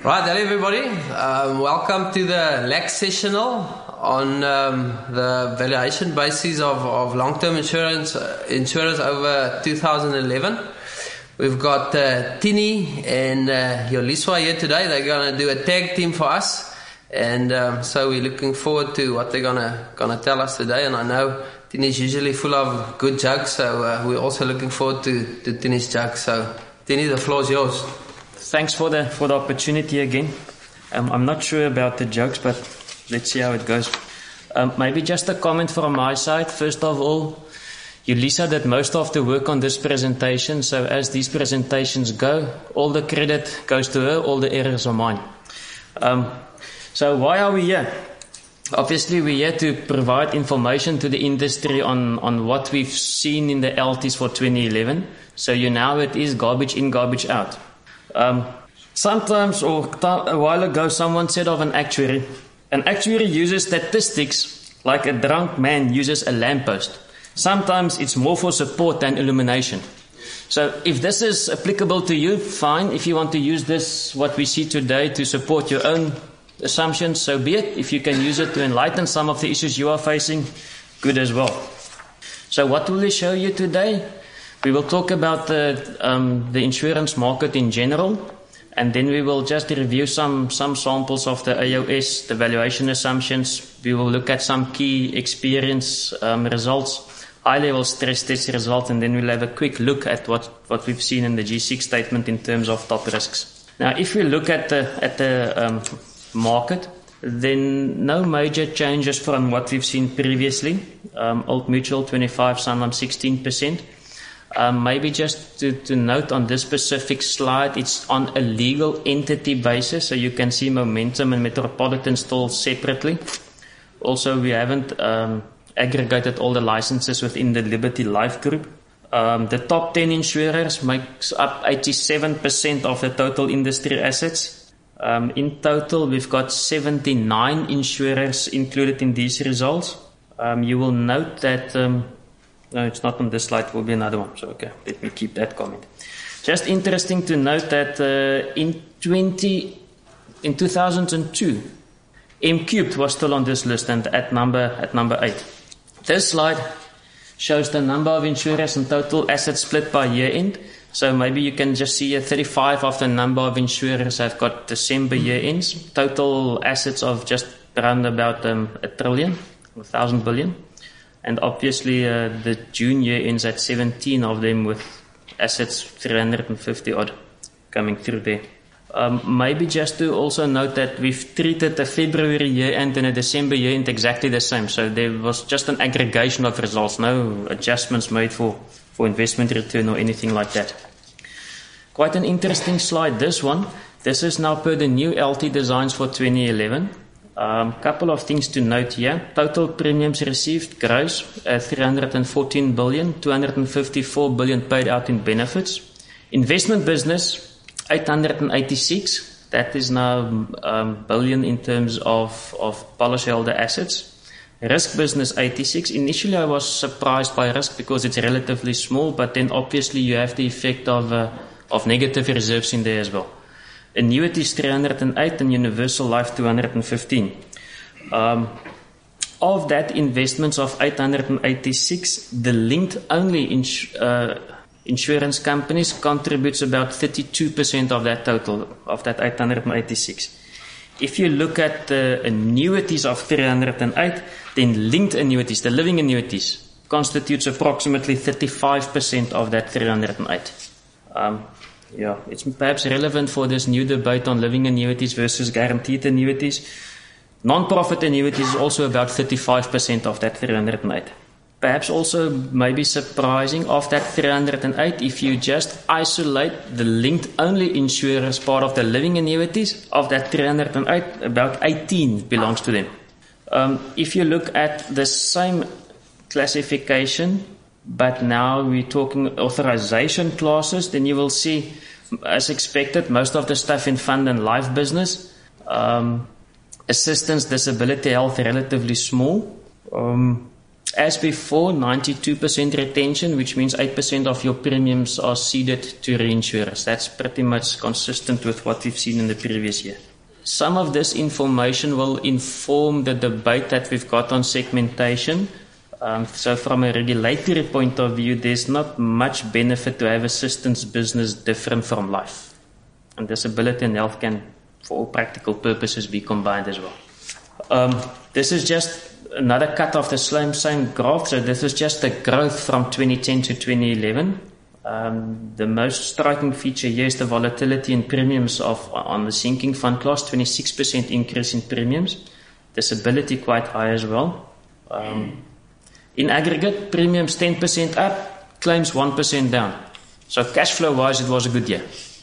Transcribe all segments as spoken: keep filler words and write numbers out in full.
Right, hello everybody. Um, welcome to the L A C sessional on um, the valuation basis of, of long-term insurance uh, insurers over two thousand eleven. We've got uh, Tini and uh, Yoliswa here today. They're going to do a tag team for us, and um, so we're looking forward to what they're going to going to tell us today. And I know Tini's usually full of good jokes, so uh, we're also looking forward to, to Tini's jokes. So Tini, the floor is yours. Thanks for the for the opportunity again. Um, I'm not sure about the jokes, but let's see how it goes. Um, maybe just a comment from my side. First of all, Yulisa did most of the work on this presentation, so as these presentations go, all the credit goes to her, all the errors are mine. Um, so why are we here? Obviously, we're here to provide information to the industry on, on what we've seen in the L Ts for twenty eleven. So you know it is garbage in, garbage out. Um, sometimes, or a while ago, someone said of an actuary, an actuary uses statistics like a drunk man uses a lamppost. Sometimes it's more for support than illumination. So if this is applicable to you, fine. If you want to use this, what we see today, to support your own assumptions, so be it. If you can use it to enlighten some of the issues you are facing, good as well. So what will we show you today? We will talk about the um, the insurance market in general, and then we will just review some, some samples of the A O S, the valuation assumptions. We will look at some key experience um, results, high-level stress test results, and then we'll have a quick look at what, what we've seen in the G six statement in terms of top risks. Now, if we look at the, at the um, market, then no major changes from what we've seen previously. Um, Old Mutual twenty-five, Sanlam sixteen percent. Um, maybe just to, to note on this specific slide, it's on a legal entity basis, so you can see Momentum and Metropolitan still separately. Also, we haven't um, aggregated all the licenses within the Liberty Life Group. Um, the top ten insurers makes up eighty-seven percent of the total industry assets. Um, in total, we've got seventy-nine insurers included in these results. Um, you will note that... Um, No, it's not on this slide. It will be another one. So, okay, let me keep that comment. Just interesting to note that uh, in twenty, in two thousand two, M Cubed was still on this list and at number at number eight. This slide shows the number of insurers and total assets split by year end. So maybe you can just see a thirty-five of the number of insurers have got December year ends. Total assets of just around about um, a trillion, a thousand billion. And obviously, uh, the June year ends at seventeen of them with assets three hundred fifty odd coming through there. Um, maybe just to also note that we've treated a February year end and a December year end exactly the same. So there was just an aggregation of results, no adjustments made for, for investment return or anything like that. Quite an interesting slide, this one. This is now per the new L T designs for twenty eleven. Um, couple of things to note here. Total premiums received gross uh, three hundred fourteen billion, two hundred fifty-four billion paid out in benefits. Investment business eight hundred eighty-six. That is now um, billion in terms of of policyholder assets. Risk business eighty-six. Initially, I was surprised by risk because it's relatively small, but then obviously you have the effect of uh, of negative reserves in there as well. Annuities three hundred eight and Universal Life two hundred fifteen. Um, of that, investments of eight hundred eighty-six, the linked only ins- uh, insurance companies contributes about thirty-two percent of that total, of that eight hundred eighty-six. If you look at the annuities of three hundred eight, then linked annuities, the living annuities, constitutes approximately thirty-five percent of that three hundred eight. Um, Yeah, it's perhaps relevant for this new debate on living annuities versus guaranteed annuities. Non-profit annuities is also about thirty-five percent of that three hundred eight. Perhaps also maybe surprising of that three hundred eight, if you just isolate the linked only insurers part of the living annuities, of that three hundred eight, about eighteen belongs to them. Um, if you look at the same classification, but now we're talking authorization classes, then you will see, as expected, most of the stuff in fund and life business. Um, assistance, disability, health, relatively small. Um, as before, ninety-two percent retention, which means eight percent of your premiums are ceded to reinsurers. That's pretty much consistent with what we've seen in the previous year. Some of this information will inform the debate that we've got on segmentation. Um, so from a regulatory point of view, there's not much benefit to have assistance business different from life. And disability and health can, for all practical purposes, be combined as well. Um, this is just another cut of the same, same graph. So this is just the growth from twenty ten to twenty eleven. Um, the most striking feature here is the volatility in premiums of on the sinking fund class, twenty-six percent increase in premiums. Disability quite high as well. Um, in aggregate, premiums ten percent up, claims one percent down. So cash flow wise, it was a good year.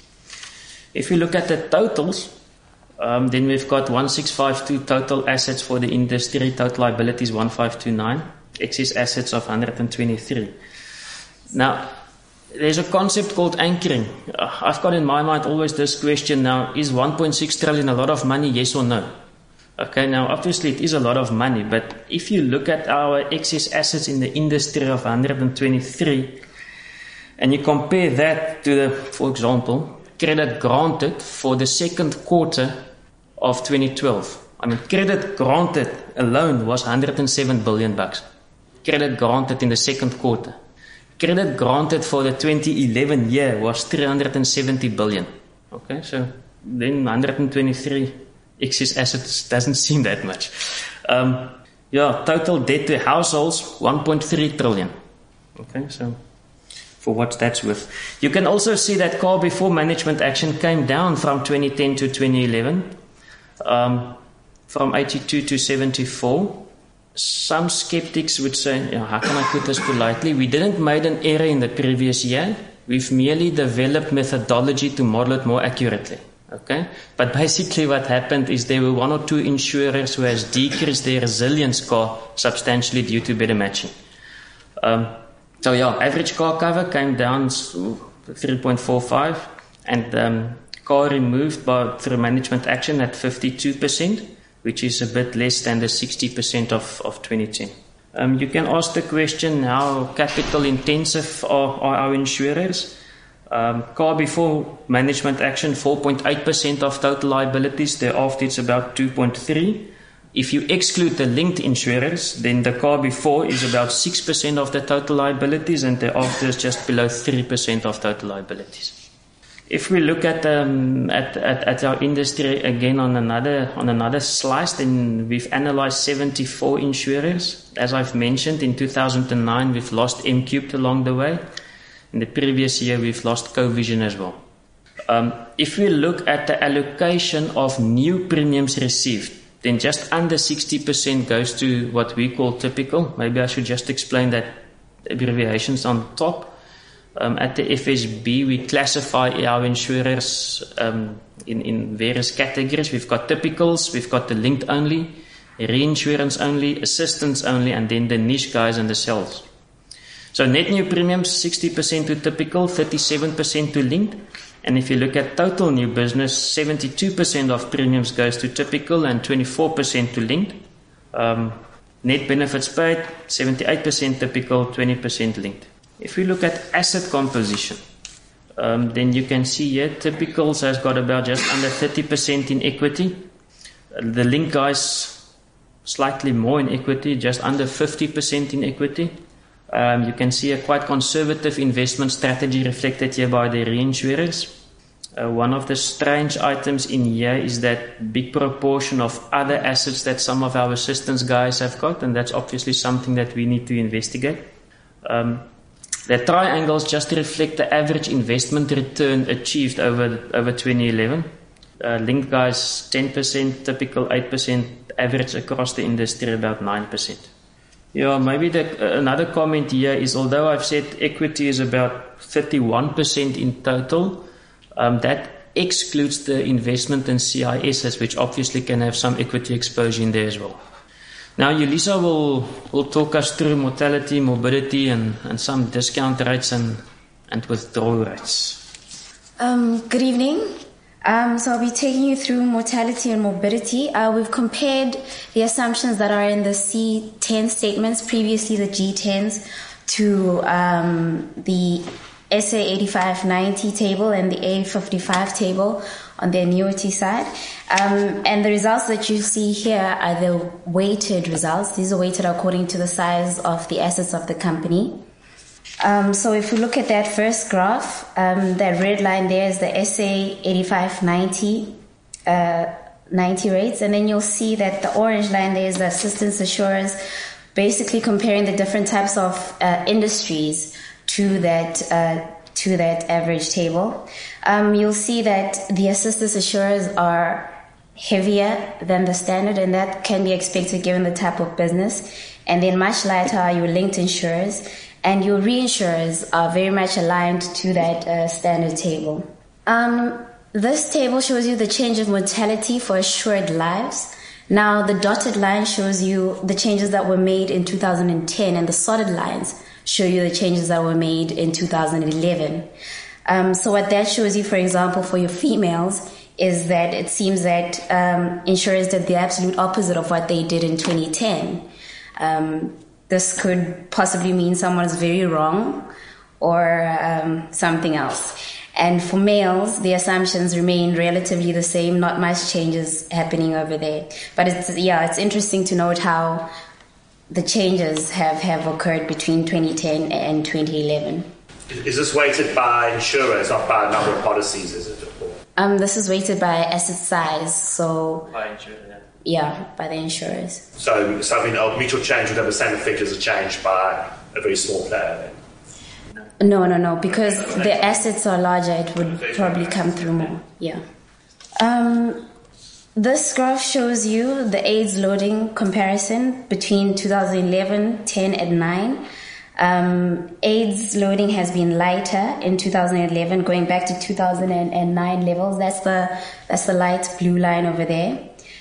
If we look at the totals, Um, then we've got one six five two total assets for the industry, total liabilities one five two nine, excess assets of one hundred twenty-three. Now, there's a concept called anchoring. Uh, I've got in my mind always this question now, is one point six trillion a lot of money, yes or no? Okay, now obviously it is a lot of money, but if you look at our excess assets in the industry of one hundred twenty-three, and you compare that to the, for example, credit granted for the second quarter of twenty twelve. I mean, credit granted alone was one hundred seven billion bucks. Credit granted in the second quarter. Credit granted for the twenty eleven year was three hundred seventy billion. Okay, so then one hundred twenty-three excess assets doesn't seem that much. Um, yeah, total debt to households, one point three trillion. Okay, so for what that's worth. You can also see that car before management action came down from twenty ten to twenty eleven, um, from eighty-two to seventy-four. Some skeptics would say, you know, how can I put this politely? We didn't make an error in the previous year. We've merely developed methodology to model it more accurately. Okay, but basically what happened is there were one or two insurers who has decreased their resilience car substantially due to better matching. Um, So yeah, average car cover came down three point four five, and um, car removed by through management action at fifty-two percent, which is a bit less than the sixty percent of, of twenty ten. Um, you can ask the question, how capital intensive are, are our insurers? Um, car before management action, four point eight percent of total liabilities, thereafter it's about two point three. If you exclude the linked insurers, then the car before is about six percent of the total liabilities, and thereafter is just below three percent of total liabilities. If we look at, um, at, at, at our industry again on another, on another slice, then we've analyzed seventy-four insurers. As I've mentioned, in two thousand nine, we've lost M Cubed along the way. In the previous year, we've lost CoVision as well. Um, if we look at the allocation of new premiums received, then just under sixty percent goes to what we call typical. Maybe I should just explain that abbreviations on top. Um, at the F S B, we classify our insurers um, in, in various categories. We've got typicals, we've got the linked only, reinsurance only, assistance only, and then the niche guys and the cells. So net new premiums, sixty percent to typical, thirty-seven percent to linked. And if you look at total new business, seventy-two percent of premiums goes to typical and twenty-four percent to linked. Um, net benefits paid, seventy-eight percent typical, twenty percent linked. If we look at asset composition, um, then you can see here typicals has got about just under thirty percent in equity. The linked guys slightly more in equity, just under fifty percent in equity. Um, you can see a quite conservative investment strategy reflected here by the reinsurers. Uh, one of the strange items in here is that big proportion of other assets that some of our assistance guys have got, and that's obviously something that we need to investigate. Um, the triangles just reflect the average investment return achieved over over twenty eleven. Uh, linked guys ten percent, typical eight percent, average across the industry about nine percent. Yeah, maybe the, uh, another comment here is, although I've said equity is about thirty-one percent in total, um, that excludes the investment in C I Ss, which obviously can have some equity exposure in there as well. Now, Yulisa will, will talk us through mortality, morbidity, and, and some discount rates and, and withdrawal rates. Um, good evening. Um, so I'll be taking you through mortality and morbidity. Uh, we've compared the assumptions that are in the C ten statements, previously the G tens, to um, the S A eighty-five ninety table and the A fifty-five table on the annuity side. Um, and the results that you see here are the weighted results. These are weighted according to the size of the assets of the company. Um, so if we look at that first graph, um, that red line there is the S A eighty-five ninety uh, ninety rates, and then you'll see that the orange line there is the assistance assurers, basically comparing the different types of uh, industries to that uh, to that average table. Um, you'll see that the assistance assurers are heavier than the standard, and that can be expected given the type of business. And then much lighter are your linked insurers. And your reinsurers are very much aligned to that uh, standard table. Um, this table shows you the change of mortality for assured lives. Now, the dotted line shows you the changes that were made in two thousand ten, and the solid lines show you the changes that were made in two thousand eleven. Um, so what that shows you, for example, for your females, is that it seems that um, insurers did the absolute opposite of what they did in twenty ten. Um, This could possibly mean someone's very wrong or um, something else. And for males, the assumptions remain relatively the same, not much changes happening over there. But it's, yeah, it's interesting to note how the changes have, have occurred between twenty ten and twenty eleven. Is this weighted by insurers, not by number of policies, is it? Um, this is weighted by asset size, so... By insurers, yeah. Yeah, by the insurers. So something a mutual change would have the same effect as a change by a very small player then? No, no, no, because the assets are larger, it would probably come through more, yeah. Um, this graph shows you the AIDS loading comparison between two thousand eleven, ten, and nine. Um, AIDS loading has been lighter in two thousand eleven, going back to two thousand nine levels. That's the, that's the light blue line over there.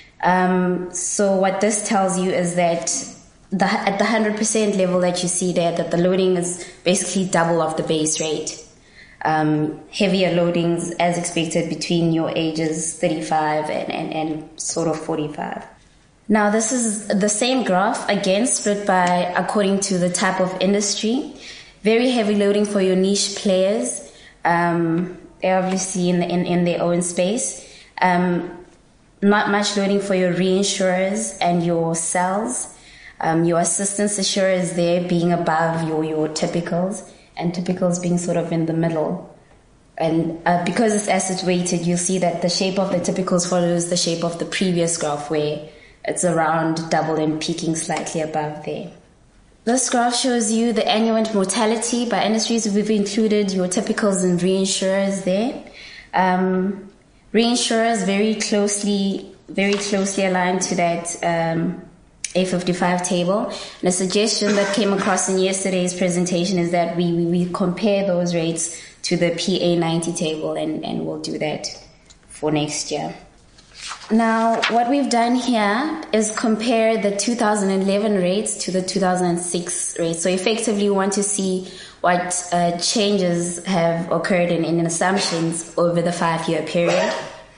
Um, so what this tells you is that the, at the one hundred percent level that you see there, that the loading is basically double of the base rate. Um, heavier loadings as expected between your ages thirty-five and, and, and sort of forty-five. Now this is the same graph, again split by according to the type of industry. Very heavy loading for your niche players. Um, they're obviously in, the, in, in their own space. Um, Not much loading for your reinsurers and your cells. Um, your assistance assurers there being above your, your typicals, and typicals being sort of in the middle. And uh, because it's asset weighted, you'll see that the shape of the typicals follows the shape of the previous graph, where it's around double and peaking slightly above there. This graph shows you the annual mortality by industries. We've included your typicals and reinsurers there. Um, Reinsurers very closely, very closely aligned to that um, A fifty-five table. And a suggestion that came across in yesterday's presentation is that we, we, we compare those rates to the P A ninety table, and, and we'll do that for next year. Now, what we've done here is compare the two thousand eleven rates to the two thousand six rates. So effectively, we want to see what uh, changes have occurred in, in assumptions over the five-year period.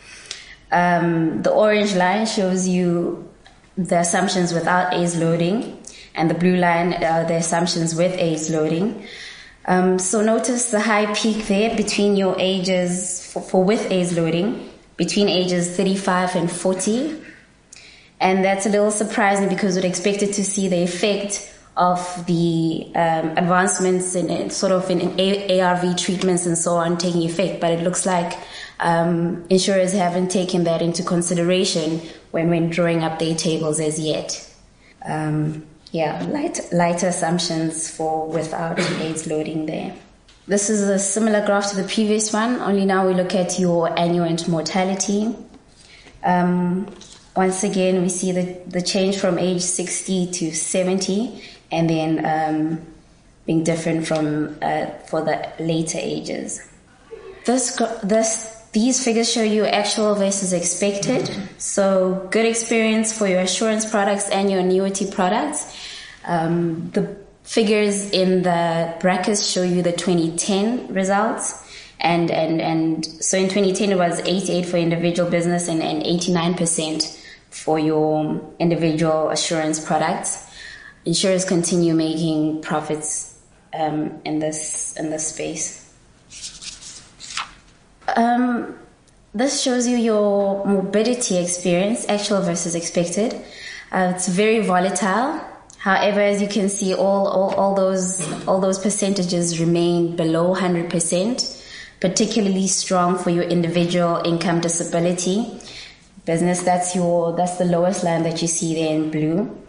Um, the orange line shows you the assumptions without AIDS loading, and the blue line are the assumptions with AIDS loading. Um, so notice the high peak there between your ages, for, for with AIDS loading, between ages thirty-five and forty. And that's a little surprising because we'd expected to see the effect of the um, advancements in, in sort of in, in A R V treatments and so on taking effect, but it looks like um, insurers haven't taken that into consideration when when drawing up their tables as yet. Um, yeah, light, lighter assumptions for without AIDS loading there. This is a similar graph to the previous one, only now we look at your annual mortality. Um, once again, we see the, the change from age sixty to seventy, and then um, being different from uh, for the later ages. This, this, these figures show you actual versus expected. Mm-hmm. So good experience for your assurance products and your annuity products. Um, the figures in the brackets show you the twenty ten results, And, and, and so in twenty ten it was eighty-eight for individual business and, and eighty-nine percent for your individual assurance products. Insurers continue making profits um, in this in this space. Um, this shows you your morbidity experience, actual versus expected. Uh, it's very volatile. However, as you can see, all, all, all those all those percentages remain below one hundred percent. Particularly strong for your individual income disability business. That's your that's the lowest line that you see there in blue.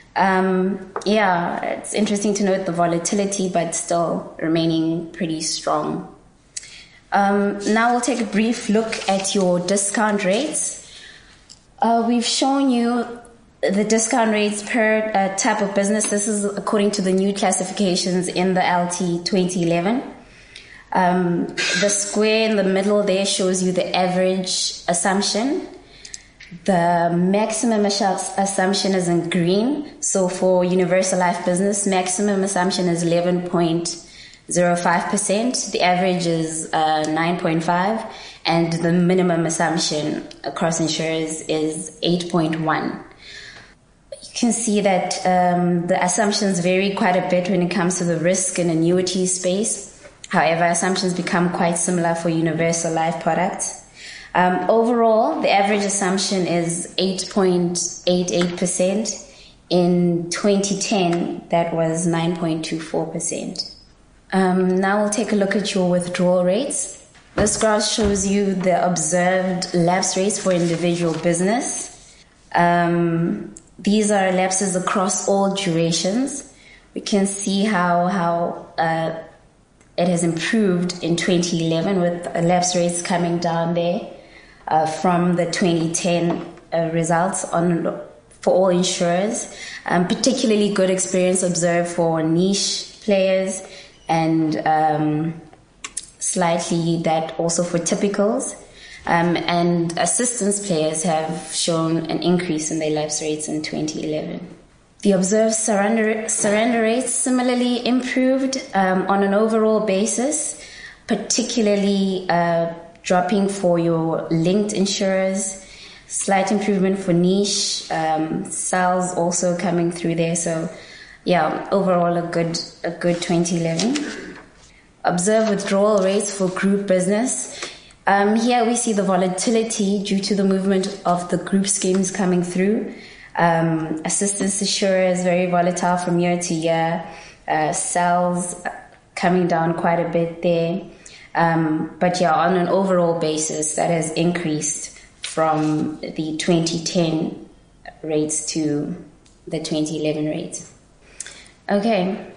Um, yeah, it's interesting to note the volatility, but still remaining pretty strong. Um, now we'll take a brief look at your discount rates. Uh, we've shown you the discount rates per uh, type of business. This is according to the new classifications in the L T twenty eleven. Um, the square in the middle there shows you the average assumption. The maximum assumption is in green. So for Universal Life Business, maximum assumption is eleven point zero five percent. The average is uh, nine point five, and the minimum assumption across insurers is eight point one. You can see that um, the assumptions vary quite a bit when it comes to the risk and annuity space. However, assumptions become quite similar for universal life products. Um, overall, the average assumption is eight point eight eight percent. In twenty ten, that was nine point two four percent. Um, now we'll take a look at your withdrawal rates. This graph shows you the observed lapse rates for individual business. Um, these are lapses across all durations. We can see how, how uh, it has improved in twenty eleven with lapse rates coming down there uh, from the twenty ten uh, results on for all insurers. Um, particularly good experience observed for niche players and um, slightly that also for typicals. Um, and assistance players have shown an increase in their lapse rates in twenty eleven. The observed surrender, surrender rates similarly improved um, on an overall basis, particularly uh, dropping for your linked insurers, slight improvement for niche, um, sales also coming through there. So yeah, overall a good a good twenty eleven. Observed withdrawal rates for group business. Um, here we see the volatility due to the movement of the group schemes coming through. Um, assistance insurers very volatile from year to year. Uh, sales coming down quite a bit there. Um, but yeah, on an overall basis, that has increased from the twenty ten rates to the twenty eleven rates. Okay.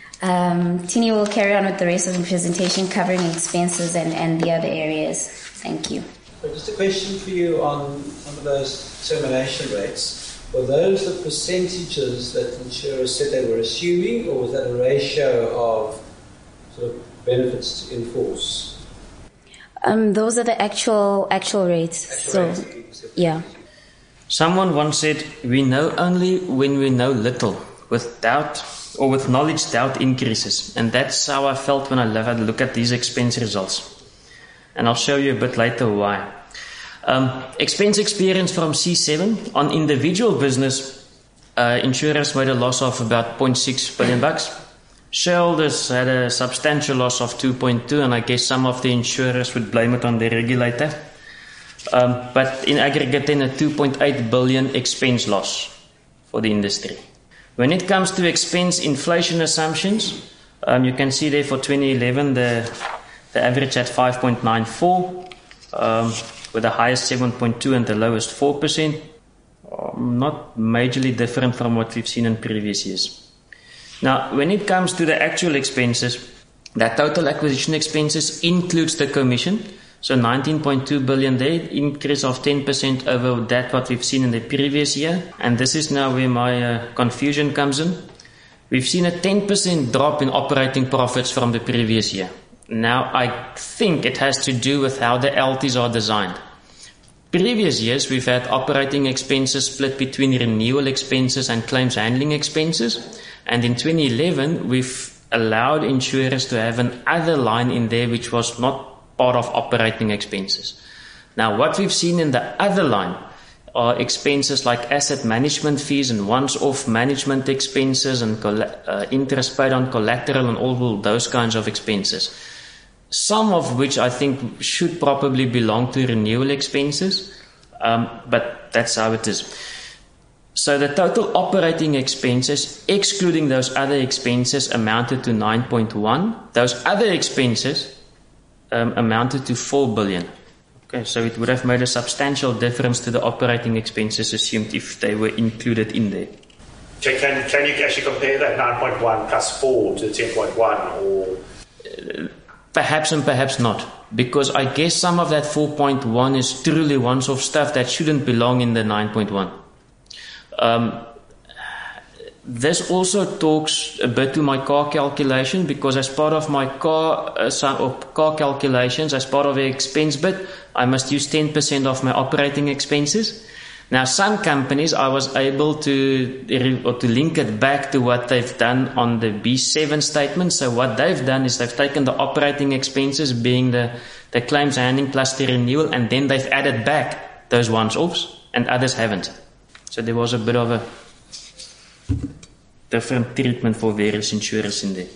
Um, Tini will carry on with the rest of the presentation, covering expenses and, and the other areas. Thank you. So just a question for you on some of those termination rates. Were those the percentages that insurers said they were assuming, or was that a ratio of sort of benefits in force? Um, those are the actual actual rates. Actual so, rates. yeah. Someone once said, "We know only when we know little. With doubt or with knowledge, doubt increases." And that's how I felt when I had a look at these expense results. And I'll show you a bit later why. Um, expense experience from C seven on individual business, uh, insurers made a loss of about zero point six billion bucks. Shareholders had a substantial loss of two point two, and I guess some of the insurers would blame it on the regulator. Um, but in aggregate, then a two point eight billion expense loss for the industry. When it comes to expense inflation assumptions, um, you can see there for twenty eleven the the average at five point nine four. Um, with the highest seven point two and the lowest four percent. Um, not majorly different from what we've seen in previous years. Now, when it comes to the actual expenses, that total acquisition expenses includes the commission. So nineteen point two billion there, increase of ten percent over that what we've seen in the previous year. And this is now where my uh, confusion comes in. We've seen a ten percent drop in operating profits from the previous year. Now, I think it has to do with how the L Ts are designed. Previous years, we've had operating expenses split between renewal expenses and claims handling expenses. And in twenty eleven, we've allowed insurers to have an other line in there which was not part of operating expenses. Now, what we've seen in the other line are expenses like asset management fees and once-off management expenses and coll- uh, interest paid on collateral and all those kinds of expenses. Some of which I think should probably belong to renewal expenses, um, but that's how it is. So the total operating expenses, excluding those other expenses, amounted to nine point one. Those other expenses um, amounted to four billion. Okay, so it would have made a substantial difference to the operating expenses assumed if they were included in there. Can, can, can you actually compare that nine point one plus four to ten point one? Or Uh, perhaps and perhaps not. Because I guess some of that four point one is truly once-off stuff that shouldn't belong in the nine point one. Um, this also talks a bit to my car calculation, because as part of my car uh, some, or car calculations, as part of the expense bit, I must use ten percent of my operating expenses. Now, some companies I was able to or to link it back to what they've done on the B seven statement. So what they've done is they've taken the operating expenses, being the, the claims handling plus the renewal, and then they've added back those once-offs, and others haven't. So there was a bit of a different treatment for various insurers in there.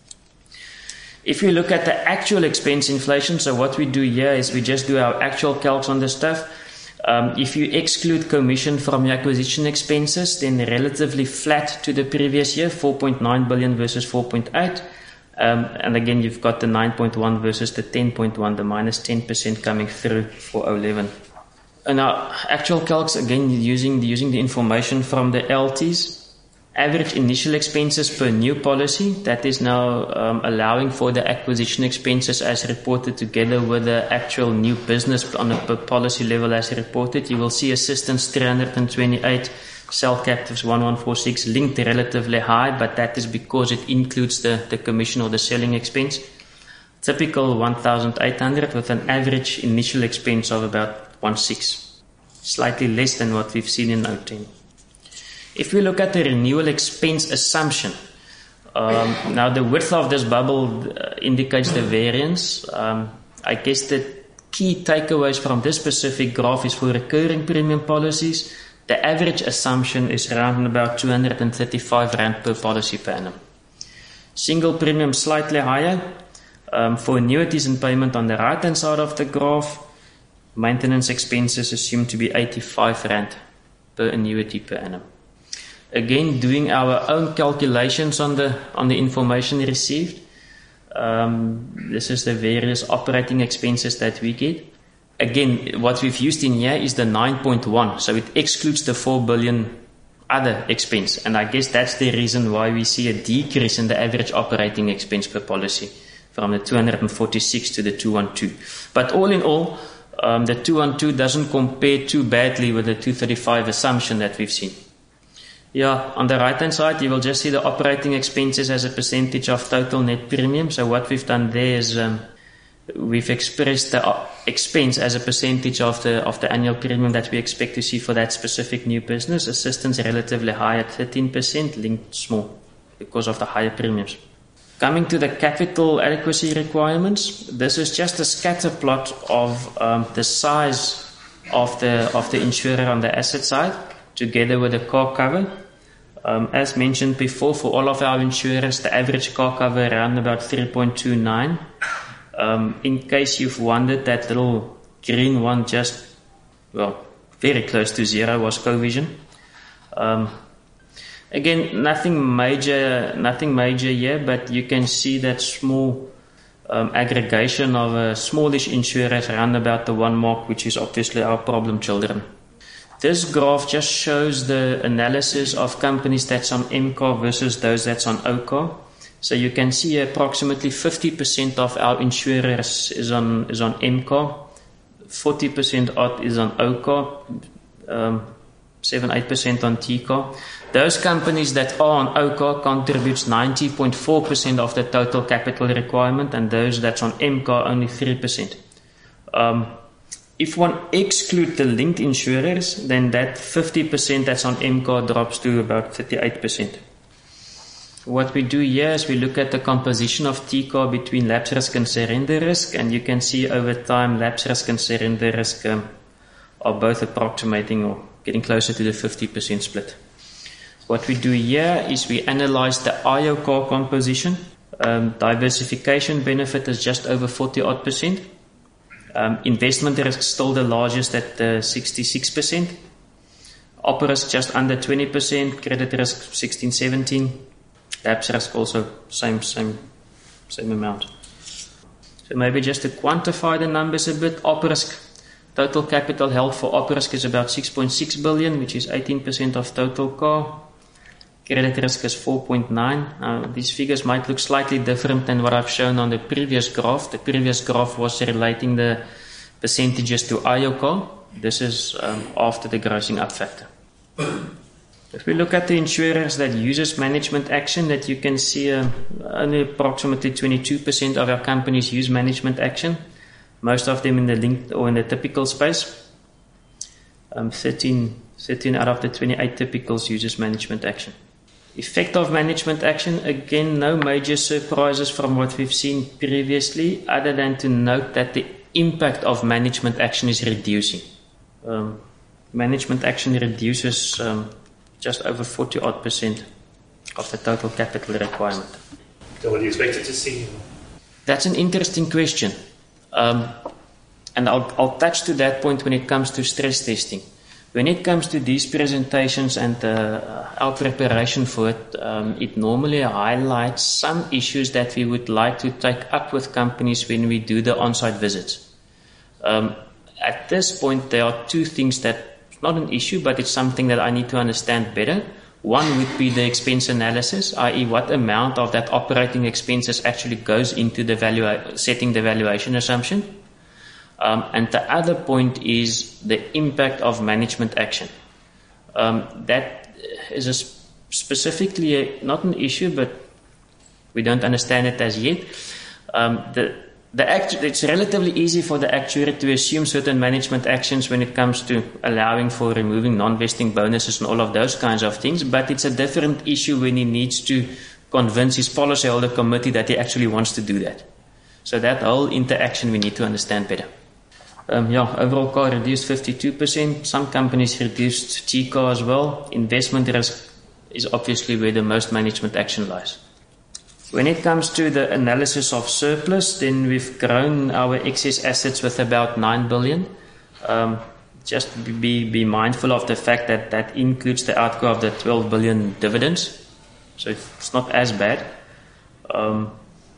If we look at the actual expense inflation, so what we do here is we just do our actual calcs on the stuff. Um, if you exclude commission from your acquisition expenses, then relatively flat to the previous year, four point nine billion versus four point eight. Um, and again, you've got the nine point one versus the ten point one, the minus ten percent coming through for oh eleven. And our actual calcs, again, using the, using the information from the L Ts. Average initial expenses per new policy, that is now um, allowing for the acquisition expenses as reported together with the actual new business on a per policy level as reported. You will see assistance three hundred twenty-eight, cell captives one one four six linked relatively high, but that is because it includes the, the commission or the selling expense. Typical one thousand eight hundred with an average initial expense of about one six, slightly less than what we've seen in oh ten. If we look at the renewal expense assumption, um, now the width of this bubble uh, indicates the variance. Um, I guess the key takeaways from this specific graph is for recurring premium policies, the average assumption is around about two hundred thirty-five rand per policy per annum. Single premium slightly higher. Um, for annuities and payment on the right hand side of the graph, maintenance expenses assumed to be eighty-five rand per annuity per annum. Again, doing our own calculations on the on the information received. Um, this is the various operating expenses that we get. Again, what we've used in here is the nine point one, so it excludes the four billion other expense, and I guess that's the reason why we see a decrease in the average operating expense per policy from the two hundred forty-six to the two hundred twelve. But all in all, um, the two hundred twelve doesn't compare too badly with the two hundred thirty-five assumption that we've seen. Yeah, on the right hand side you will just see the operating expenses as a percentage of total net premium. So what we've done there is um, we've expressed the expense as a percentage of the of the annual premium that we expect to see for that specific new business. Assistance relatively high at thirteen percent, linked small because of the higher premiums. Coming to the capital adequacy requirements, this is just a scatter plot of um, the size of the of the insurer on the asset side, together with the car cover. Um, as mentioned before, for all of our insurers, the average car cover around about three point two nine. Um, in case you've wondered, that little green one just, well, very close to zero was Covision. Um, again, nothing major, nothing major here, but you can see that small um, aggregation of a smallish insurers around about the one mark, which is obviously our problem children. This graph just shows the analysis of companies that's on M C A R versus those that's on O C A R. So you can see approximately fifty percent of our insurers is on is on M C A R, forty percent odd is on O C A R, um, seven to eight percent on T C A R. Those companies that are on O C A R contributes ninety point four percent of the total capital requirement, and those that's on M C A R only three percent. Um, If one exclude the linked insurers, then that fifty percent that's on M C A R drops to about thirty-eight percent. what we do here is we look at the composition of T C A R between lapse risk and surrender risk, and you can see over time lapse risk and surrender risk um, are both approximating or getting closer to the fifty percent split. What we do here is we analyze the I O C A R composition. Um, diversification benefit is just over forty odd percent. Um, investment risk still the largest at uh, sixty-six percent. Op risk just under twenty percent. Credit risk sixteen, seventeen. Lapse risk also same, same, same amount. So maybe just to quantify the numbers a bit, op risk, total capital held for op risk is about six point six billion, which is eighteen percent of total C A R. Credit risk is four point nine. Now, these figures might look slightly different than what I've shown on the previous graph. The previous graph was relating the percentages to I O C A R. This is um, after the grossing up factor. If we look at the insurers that uses management action, that you can see uh, only approximately twenty-two percent of our companies use management action. Most of them in the linked or in the typical space. Um, thirteen, thirteen out of the twenty-eight typicals uses management action. Effect of management action, again, no major surprises from what we've seen previously, other than to note that the impact of management action is reducing. Um, management action reduces um, just over forty odd percent of the total capital requirement. So what do you expect it to see? That's an interesting question. Um, and I'll, I'll touch to that point when it comes to stress testing. When it comes to these presentations and uh, our preparation for it, um, it normally highlights some issues that we would like to take up with companies when we do the on-site visits. Um, at this point, there are two things that, not an issue, but it's something that I need to understand better. One would be the expense analysis, that is what amount of that operating expenses actually goes into the value, setting the valuation assumption. Um, and the other point is the impact of management action. Um, that is a sp- specifically a, not an issue, but we don't understand it as yet. Um, the, the act- it's relatively easy for the actuary to assume certain management actions when it comes to allowing for removing non-vesting bonuses and all of those kinds of things, but it's a different issue when he needs to convince his policyholder committee that he actually wants to do that. So that whole interaction we need to understand better. Um, yeah, overall C A R reduced fifty-two percent. Some companies reduced T C A R as well. Investment risk is obviously where the most management action lies. When it comes to the analysis of surplus, then we've grown our excess assets with about nine billion. Um, just be, be mindful of the fact that that includes the outgo of the twelve billion dividends. So it's not as bad. Um,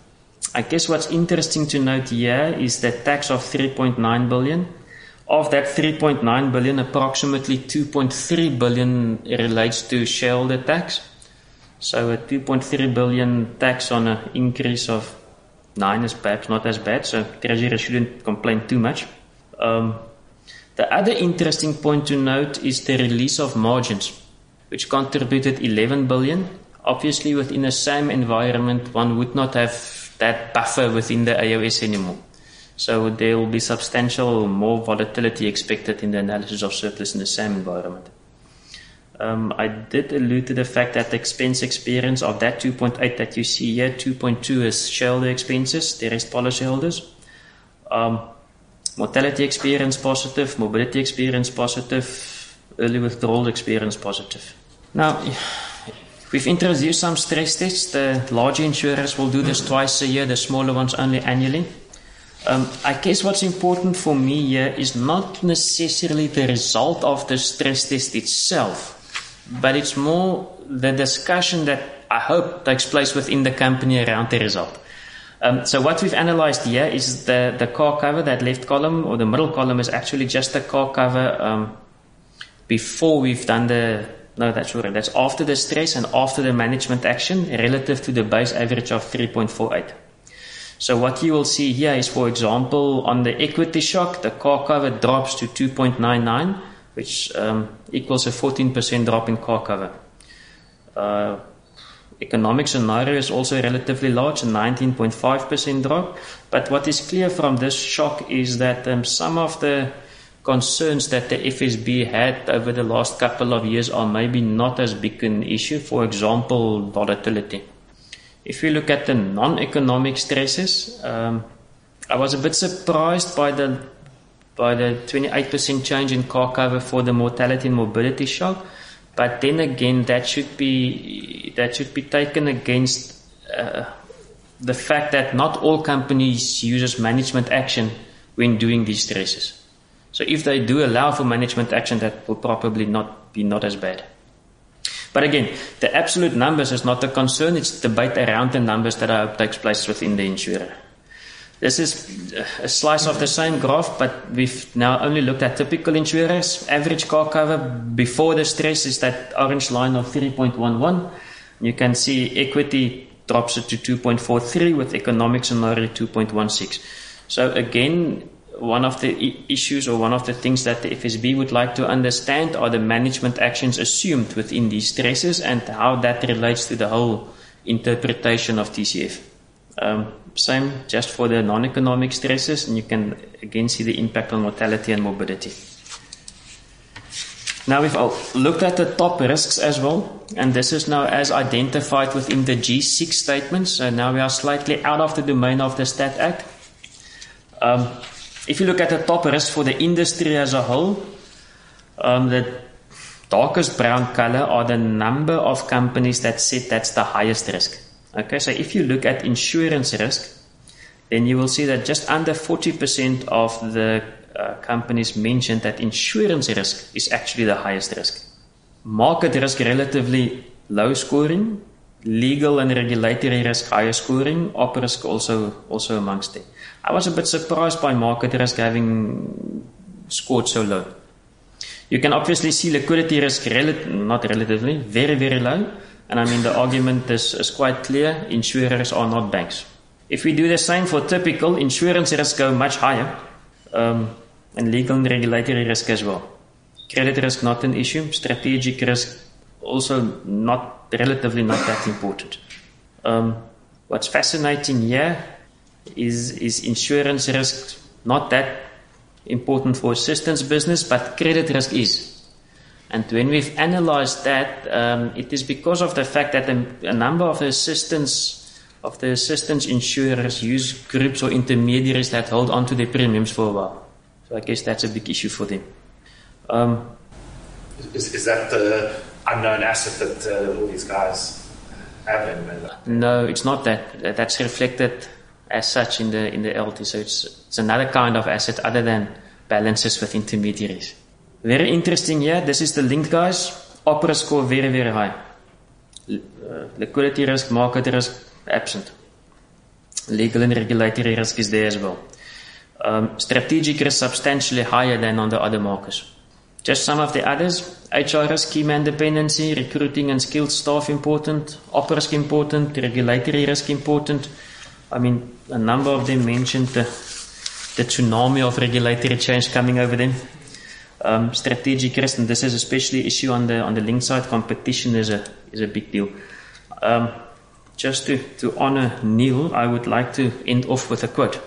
I guess what's interesting to note here is the tax of three point nine billion. Of that three point nine billion, approximately two point three billion relates to shareholder tax. So a two point three billion tax on an increase of nine is perhaps not as bad, so Treasury shouldn't complain too much. Um, the other interesting point to note is the release of margins, which contributed eleven billion. Obviously, within the same environment, one would not have that buffer within the A O S anymore. So there will be substantial more volatility expected in the analysis of surplus in the same environment. Um, I did allude to the fact that the expense experience of that two point eight that you see here, two point two is shareholder expenses, the rest policyholders. Um, mortality experience positive, morbidity experience positive, early withdrawal experience positive. Now, we've introduced some stress tests. The larger insurers will do this twice a year, the smaller ones only annually. Um, I guess what's important for me here is not necessarily the result of the stress test itself, but it's more the discussion that I hope takes place within the company around the result. Um, so what we've analyzed here is the, the C A R cover, that left column or the middle column is actually just the C A R cover um, before we've done the No, that's right. That's after the stress and after the management action relative to the base average of three point four eight. So what you will see here is, for example, on the equity shock, the C A R cover drops to two point nine nine, which um, equals a fourteen percent drop in C A R cover. Uh, economic scenario is also relatively large, a nineteen point five percent drop. But what is clear from this shock is that um, some of the concerns that the F S B had over the last couple of years are maybe not as big an issue. For example, volatility. If we look at the non-economic stresses, um, I was a bit surprised by the by the twenty-eight percent change in car cover for the mortality and morbidity shock. But then again, that should be that should be taken against uh, the fact that not all companies use management action when doing these stresses. So if they do allow for management action, that will probably not be not as bad. But again, the absolute numbers is not the concern. It's debate around the numbers that I hope takes place within the insurer. This is a slice of the same graph, but we've now only looked at typical insurers. Average car cover before the stress is that orange line of three point one one. You can see equity drops it to two point four three with economic scenario two point one six. So again, one of the I- issues or one of the things that the F S B would like to understand are the management actions assumed within these stresses and how that relates to the whole interpretation of T C F. Um, same just for the non-economic stresses, and you can again see the impact on mortality and morbidity. Now we've looked at the top risks as well, and this is now as identified within the G six statements. So now we are slightly out of the domain of the Stat Act. Um, if you look at the top risk for the industry as a whole, um, the darkest brown color are the number of companies that said that's the highest risk. Okay, so if you look at insurance risk, then you will see that just under forty percent of the uh, companies mentioned that insurance risk is actually the highest risk. Market risk relatively low scoring, legal and regulatory risk higher scoring, op risk also also amongst them. I was a bit surprised by market risk having scored so low. You can obviously see liquidity risk, rel- not relatively, very, very low. And I mean, the argument is, is quite clear. Insurers are not banks. If we do the same for typical, insurance risk go much higher. Um, and legal and regulatory risk as well. Credit risk, not an issue. Strategic risk, also not, relatively not that important. Um, what's fascinating here is, is insurance risk not that important for assistance business, but credit risk is. And when we've analyzed that, um, it is because of the fact that a, a number of the assistance of the assistance insurers use groups or intermediaries that hold on to their premiums for a while. So I guess that's a big issue for them. Um, is, is that the unknown asset that uh, all these guys have in? No, it's not that. That's reflected as such in the in the L T. So it's it's another kind of asset other than balances with intermediaries. Very interesting here. This is the linked guys. Opera score very, very high. Uh, liquidity risk, market risk, absent. Legal and regulatory risk is there as well. Um, strategic risk substantially higher than on the other markers. Just some of the others. H R risk, key man dependency, recruiting and skilled staff important. Op risk important, regulatory risk important. I mean, a number of them mentioned the, the tsunami of regulatory change coming over them. Um, strategic risk, and this is especially issue on the on the link side. Competition is a is a big deal. Um, just to to honor Neil, I would like to end off with a quote.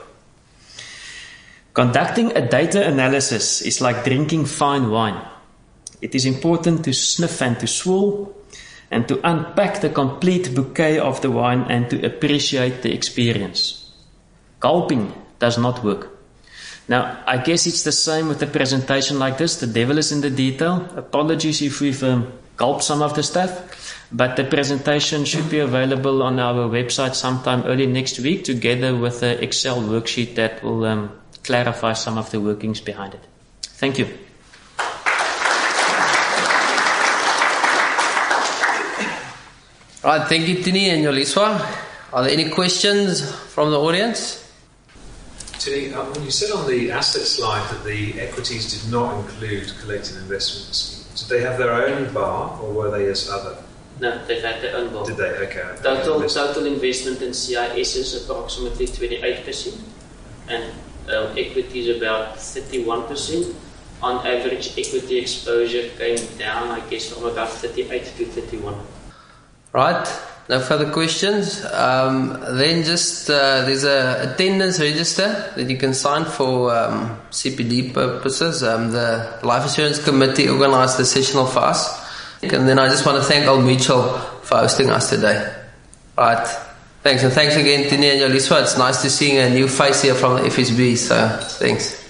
Conducting a data analysis is like drinking fine wine. It is important to sniff and to swirl, and to unpack the complete bouquet of the wine and to appreciate the experience. Gulping does not work. Now, I guess it's the same with a presentation like this. The devil is in the detail. Apologies if we've um, gulped some of the stuff, but the presentation should be available on our website sometime early next week, together with an Excel worksheet that will um, clarify some of the workings behind it. Thank you. All right, thank you, Tini and Yoliswa. Are there any questions from the audience? Tini, uh, when you said on the asset slide that the equities did not include collective investment schemes, did they have their own bar or were they as other? No, they've had their own bar. Did they? Okay. Total, total investment in C I S is approximately twenty-eight percent, and um, equity is about thirty-one percent. On average, equity exposure came down, I guess, from about thirty-eight to thirty-one. Right, no further questions. Um, then just, uh, there's a attendance register that you can sign for um, C P D purposes. Um, the Life Insurance Committee organized the sessional for us. And then I just want to thank Old Mutual for hosting us today. Right, Thanks, and thanks again, Tini and Yoliswa. It's nice to see a new face here from the F S B, so thanks.